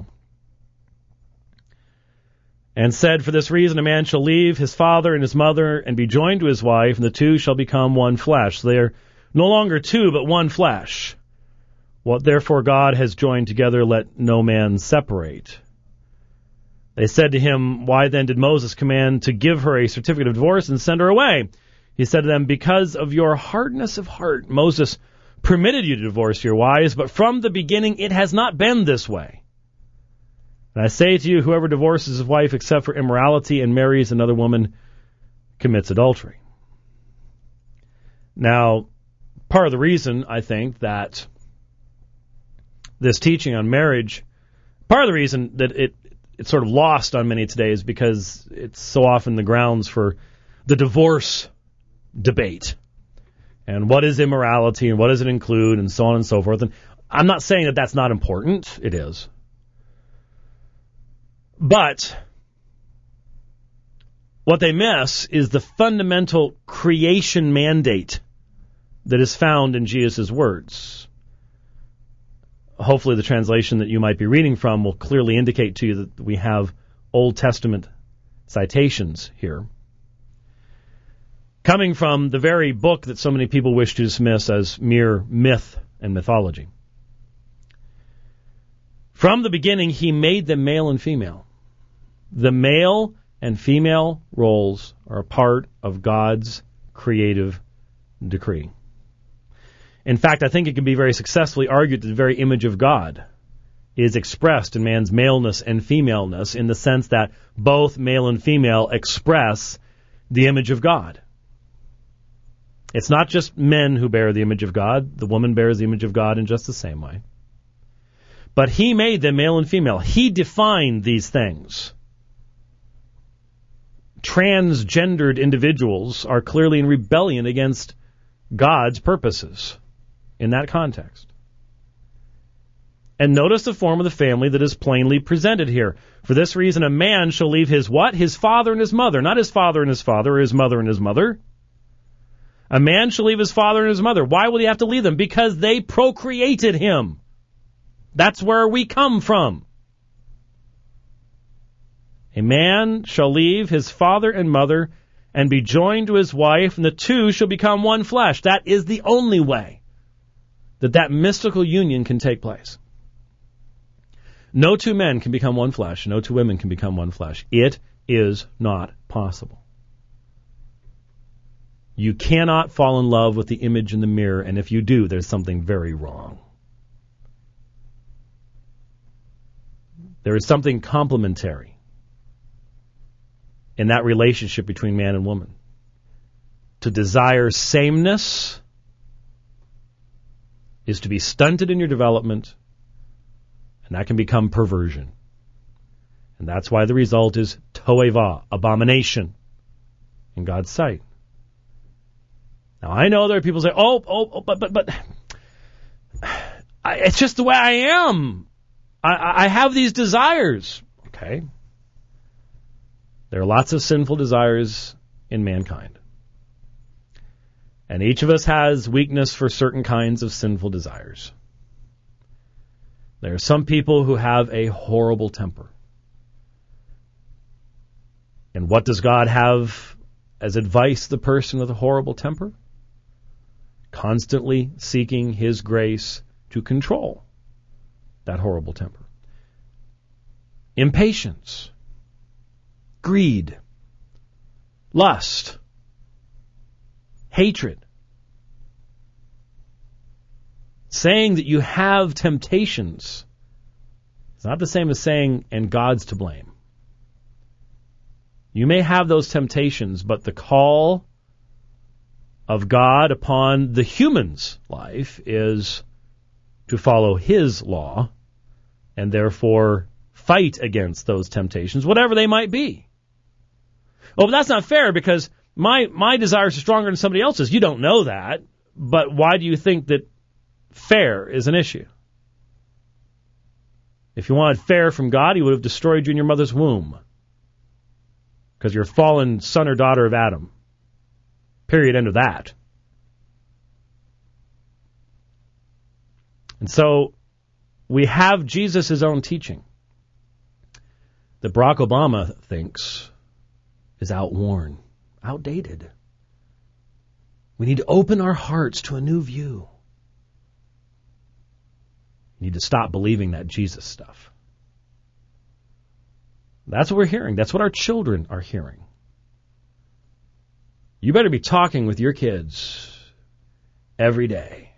And said, for this reason a man shall leave his father and his mother and be joined to his wife, and the two shall become one flesh. So they are no longer two, but one flesh. What therefore God has joined together, let no man separate. They said to him, why then did Moses command to give her a certificate of divorce and send her away? He said to them, because of your hardness of heart, Moses permitted you to divorce your wives, but from the beginning it has not been this way. And I say to you, whoever divorces his wife except for immorality and marries another woman commits adultery. Now, part of the reason, I think, that this teaching on marriage, part of the reason that it it's sort of lost on many today is because it's so often the grounds for the divorce debate. And what is immorality and what does it include and so on and so forth. And I'm not saying that that's not important. It is. But what they miss is the fundamental creation mandate that is found in Jesus' words. Hopefully the translation that you might be reading from will clearly indicate to you that we have Old Testament citations here. Coming from the very book that so many people wish to dismiss as mere myth and mythology. From the beginning, he made them male and female. The male and female roles are a part of God's creative decree. In fact, I think it can be very successfully argued that the very image of God is expressed in man's maleness and femaleness, in the sense that both male and female express the image of God. It's not just men who bear the image of God. The woman bears the image of God in just the same way. But he made them male and female. He defined these things. Transgendered individuals are clearly in rebellion against God's purposes in that context. And notice the form of the family that is plainly presented here. For this reason, a man shall leave his what? His father and his mother. Not his father and his father, or his mother and his mother. A man shall leave his father and his mother. Why will he have to leave them? Because they procreated him. That's where we come from. A man shall leave his father and mother and be joined to his wife, and the two shall become one flesh. That is the only way that that mystical union can take place. No two men can become one flesh. No two women can become one flesh. It is not possible. You cannot fall in love with the image in the mirror, and if you do, there's something very wrong. There is something complementary in that relationship between man and woman. To desire sameness is to be stunted in your development, and that can become perversion. And that's why the result is toeva, abomination, in God's sight. Now, I know there are people who say, oh, oh, oh but, but, but, I, it's just the way I am. I, I have these desires. Okay. There are lots of sinful desires in mankind. And each of us has weakness for certain kinds of sinful desires. There are some people who have a horrible temper. And what does God have as advice to the person with a horrible temper? Constantly seeking His grace to control that horrible temper. Impatience, greed, lust, hatred. Saying that you have temptations is not the same as saying, and God's to blame. You may have those temptations, but the call of God upon the human's life is to follow His law and therefore fight against those temptations, whatever they might be. Oh, but that's not fair because my my desires are stronger than somebody else's. You don't know that, but why do you think that fair is an issue? If you wanted fair from God, He would have destroyed you in your mother's womb because you're a fallen son or daughter of Adam. Period. End of that. And so we have Jesus' own teaching that Barack Obama thinks is outworn, outdated. We need to open our hearts to a new view. We need to stop believing that Jesus stuff. That's what we're hearing. That's what our children are hearing. You better be talking with your kids every day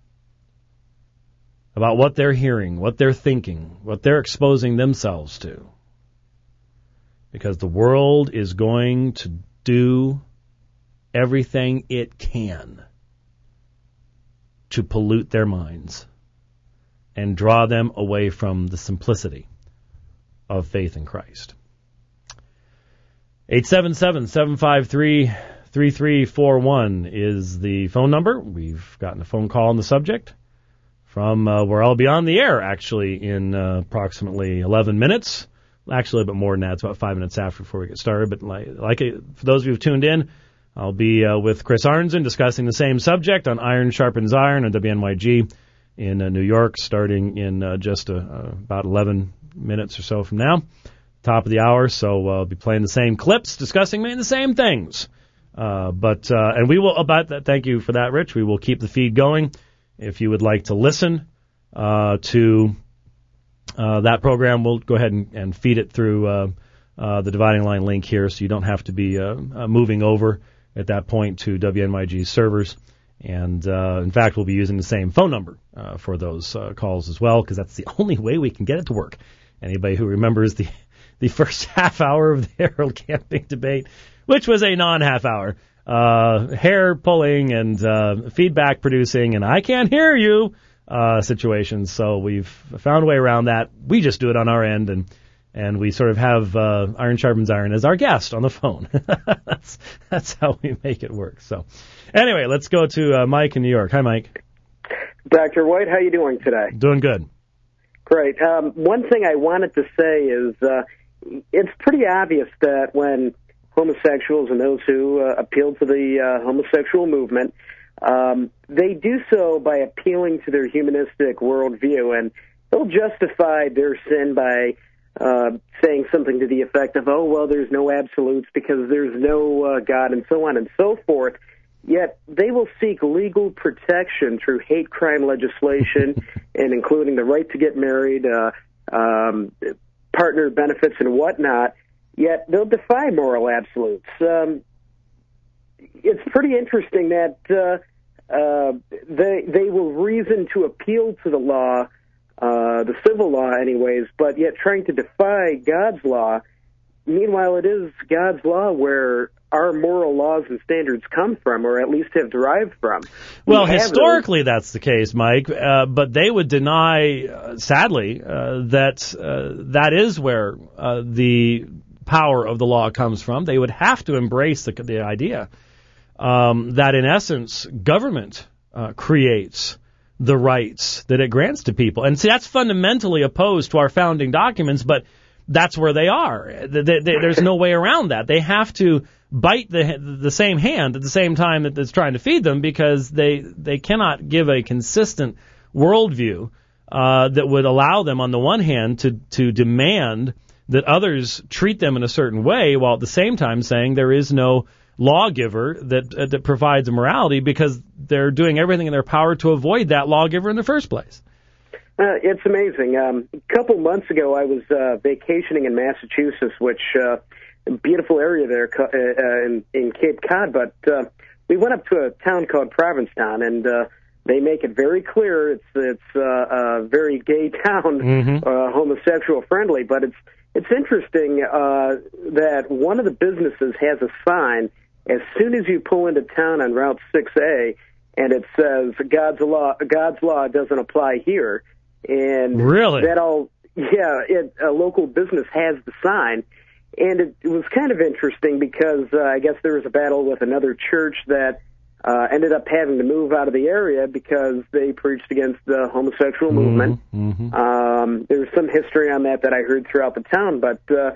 about what they're hearing, what they're thinking, what they're exposing themselves to. Because the world is going to do everything it can to pollute their minds and draw them away from the simplicity of faith in Christ. eight seven seven, seven five three, three three four one is the phone number. We've gotten a phone call on the subject from uh, where I'll be on the air, actually, in uh, approximately eleven minutes. Actually, a bit more than that. It's about five minutes after before we get started. But like, like it, for those of you who've tuned in, I'll be uh, with Chris Arnzen discussing the same subject on Iron Sharpens Iron on W N Y G in uh, New York, starting in uh, just uh, uh, about eleven minutes or so from now, top of the hour. So uh, I'll be playing the same clips, discussing mainly the same things. Uh, but uh, and we will about that. Thank you for that, Rich. We will keep the feed going. If you would like to listen uh, to uh, that program, we'll go ahead and, and feed it through uh, uh, the Dividing Line link here, so you don't have to be uh, uh, moving over at that point to W N Y G servers. And, uh, in fact, we'll be using the same phone number uh, for those uh, calls as well, because that's the only way we can get it to work. Anybody who remembers the the first half hour of the Harold Camping debate, which was a non-half hour, uh, hair pulling and uh, feedback producing, and I can't hear you uh, situations. So we've found a way around that. We just do it on our end, and and we sort of have uh, Iron Sharpens Iron as our guest on the phone. that's that's how we make it work. So anyway, let's go to uh, Mike in New York. Hi, Mike. Doctor White, how you doing today? Doing good. Great. Um, one thing I wanted to say is uh, it's pretty obvious that when homosexuals and those who uh, appeal to the uh, homosexual movement, um, they do so by appealing to their humanistic worldview, and they'll justify their sin by uh, saying something to the effect of, oh, well, there's no absolutes because there's no uh, God, and so on and so forth. Yet they will seek legal protection through hate crime legislation, and including the right to get married, uh, um, partner benefits, and whatnot. Yet they'll defy moral absolutes. Um, it's pretty interesting that uh, uh, they they will reason to appeal to the law, uh, the civil law, anyways, but yet trying to defy God's law. Meanwhile, it is God's law where our moral laws and standards come from, or at least have derived from. Well, we historically that's the case, Mike, uh, but they would deny, uh, sadly, uh, that uh, that is where uh, the power of the law comes from. They would have to embrace the, the idea um, that, in essence, government uh, creates the rights that it grants to people. And see, that's fundamentally opposed to our founding documents, but that's where they are. They, they, there's no way around that. They have to bite the the same hand at the same time that it's trying to feed them, because they they cannot give a consistent worldview uh, that would allow them, on the one hand, to to demand that others treat them in a certain way, while at the same time saying there is no lawgiver that uh, that provides a morality, because they're doing everything in their power to avoid that lawgiver in the first place. Uh, it's amazing. Um, a couple months ago, I was uh, vacationing in Massachusetts, which uh, a beautiful area there uh, uh, in, in Cape Cod. But uh, we went up to a town called Provincetown, and uh, they make it very clear it's it's uh, a very gay town, mm-hmm. uh, homosexual friendly. But it's it's interesting uh, that one of the businesses has a sign as soon as you pull into town on Route six A, and it says God's law God's law doesn't apply here. And really? that all, yeah, it, a local business has the sign. And it, it was kind of interesting because uh, I guess there was a battle with another church that uh, ended up having to move out of the area because they preached against the homosexual mm-hmm, movement. Mm-hmm. Um, there's some history on that that I heard throughout the town, but uh,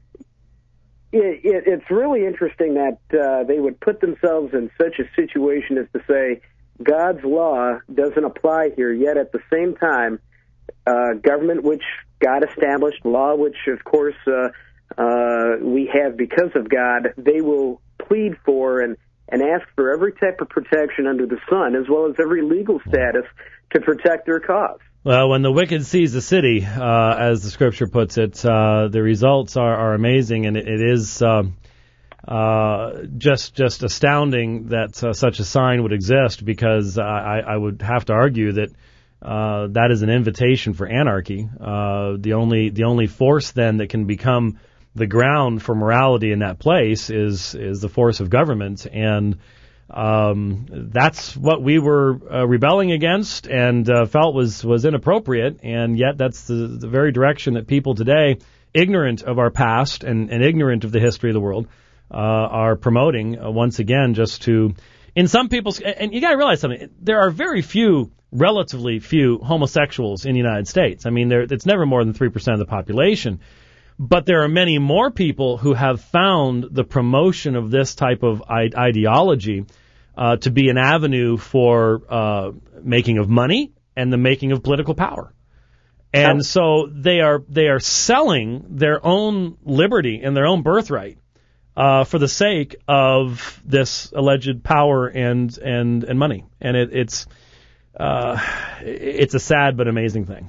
it, it, it's really interesting that uh, they would put themselves in such a situation as to say God's law doesn't apply here, yet at the same time, Uh, government, which God established, law, which, of course, uh, uh, we have because of God, they will plead for and, and ask for every type of protection under the sun, as well as every legal status to protect their cause. Well, when the wicked seize the city, uh, as the scripture puts it, uh, the results are, are amazing, and it, it is um, uh, just just astounding that uh, such a sign would exist, because I, I would have to argue that Uh, that is an invitation for anarchy. Uh, the only the only force then that can become the ground for morality in that place is is the force of government, and um, that's what we were uh, rebelling against and uh, felt was was inappropriate. And yet that's the, the very direction that people today, ignorant of our past and, and ignorant of the history of the world, uh, are promoting uh, once again, just to, in some people's, and you got to realize something. There are very few. Relatively few homosexuals in the United States. I mean, there, it's never more than three percent of the population. But there are many more people who have found the promotion of this type of I- ideology uh, to be an avenue for uh, making of money and the making of political power. And so they are they are selling their own liberty and their own birthright uh, for the sake of this alleged power and and, and money. And it, it's uh, it's a sad but amazing thing.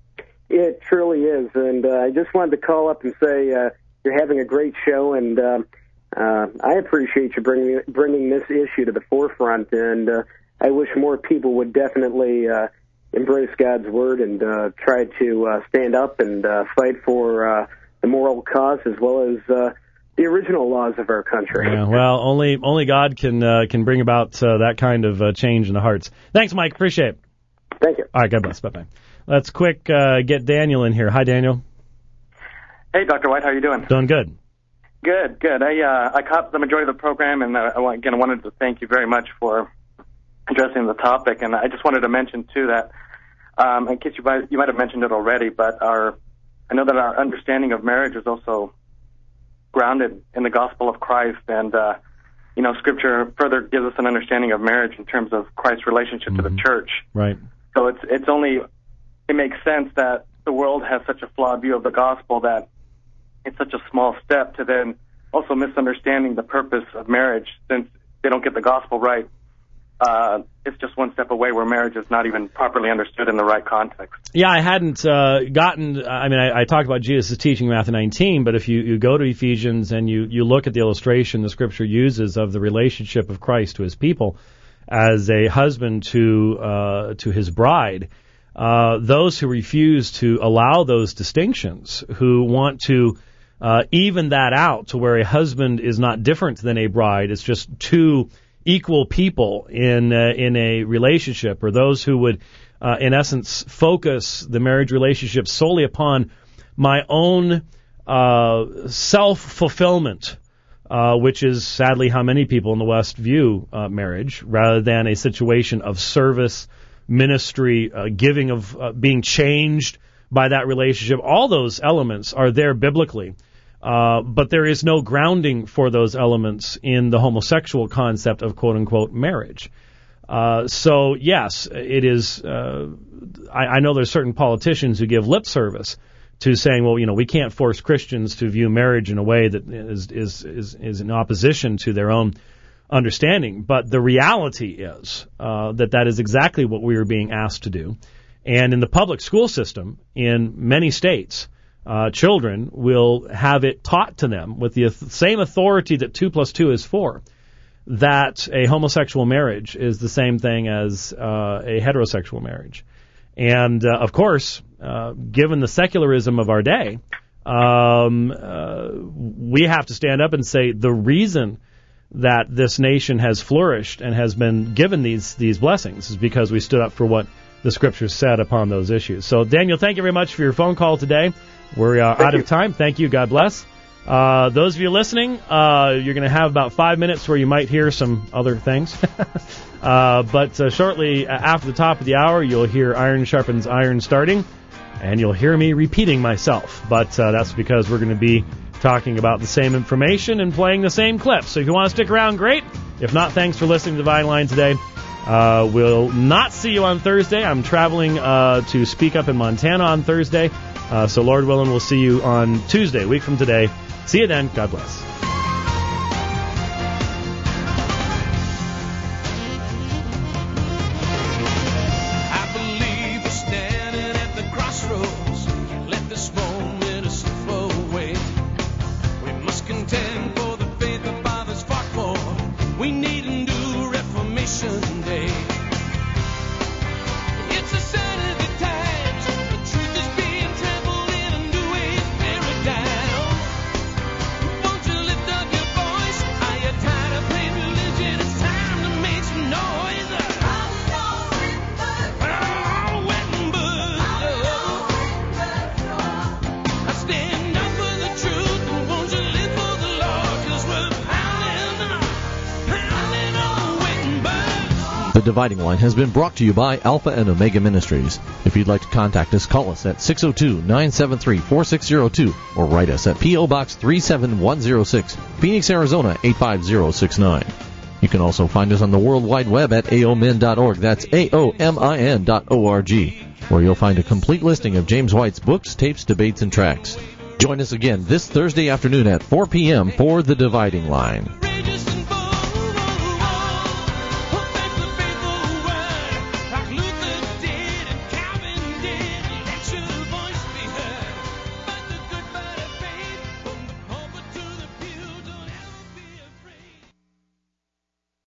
It truly is, and uh, I just wanted to call up and say uh, you're having a great show, and uh, uh, I appreciate you bringing bringing this issue to the forefront, and uh, I wish more people would definitely uh, embrace God's Word and uh, try to uh, stand up and uh, fight for uh, the moral cause as well as uh, the original laws of our country. Yeah, well, only only God can uh, can bring about uh, that kind of uh, change in the hearts. Thanks, Mike. Appreciate it. Thank you. All right, God bless. Bye-bye. Let's quick uh, get Daniel in here. Hi, Daniel. Hey, Doctor White. How are you doing? Doing good. Good, good. I uh, I caught the majority of the program, and uh, again, I wanted to thank you very much for addressing the topic. And I just wanted to mention, too, that um, in case you might, you might have mentioned it already, but our I know that our understanding of marriage is also grounded in the gospel of Christ. And, uh, you know, Scripture further gives us an understanding of marriage in terms of Christ's relationship mm-hmm. to the church. Right. So it's it's only... It makes sense that the world has such a flawed view of the gospel that it's such a small step to then also misunderstanding the purpose of marriage, since they don't get the gospel right. Uh, it's just one step away where marriage is not even properly understood in the right context. Yeah, I hadn't uh, gotten, I mean, I, I talked about Jesus' teaching in Matthew nineteen, but if you, you go to Ephesians and you, you look at the illustration the Scripture uses of the relationship of Christ to his people as a husband to uh, to his bride, Uh, those who refuse to allow those distinctions, who want to uh, even that out to where a husband is not different than a bride, it's just two equal people in uh, in a relationship, or those who would, uh, in essence, focus the marriage relationship solely upon my own uh, self-fulfillment, uh, which is sadly how many people in the West view uh, marriage, rather than a situation of service, ministry, uh, giving of uh, being changed by that relationship. All those elements are there biblically, uh, but there is no grounding for those elements in the homosexual concept of quote-unquote marriage. Uh, so, yes, it is, uh, I, I know there's certain politicians who give lip service to saying, well, you know, we can't force Christians to view marriage in a way that is is is, is in opposition to their own understanding, but the reality is uh, that that is exactly what we are being asked to do. And in the public school system in many states, uh, children will have it taught to them with the same authority that two plus two is four, that a homosexual marriage is the same thing as uh, a heterosexual marriage. And, uh, of course, uh, given the secularism of our day, um, uh, we have to stand up and say the reason that this nation has flourished and has been given these these blessings is because we stood up for what the Scriptures said upon those issues. So, Daniel, thank you very much for your phone call today. We're uh, out you. of time. Thank you. God bless. Uh, those of you listening, uh, you're going to have about five minutes where you might hear some other things. uh, but uh, shortly after the top of the hour, you'll hear Iron Sharpens Iron starting, and you'll hear me repeating myself. But uh, that's because we're going to be talking about the same information and playing the same clips. So if you want to stick around, great. If not, thanks for listening to Divine Line today. Uh, we'll not see you on Thursday. I'm traveling uh, to speak up in Montana on Thursday. Uh, so Lord willing, we'll see you on Tuesday, a week from today. See you then. God bless. The Dividing Line has been brought to you by Alpha and Omega Ministries. If you'd like to contact us, call us at six oh two, nine seven three, four six oh two or write us at P O. Box three seven one oh six, Phoenix, Arizona eight five zero six nine. You can also find us on the World Wide Web at A O M I N dot org. That's A O M I N dot O R G, where you'll find a complete listing of James White's books, tapes, debates, and tracts. Join us again this Thursday afternoon at four p.m. for The Dividing Line.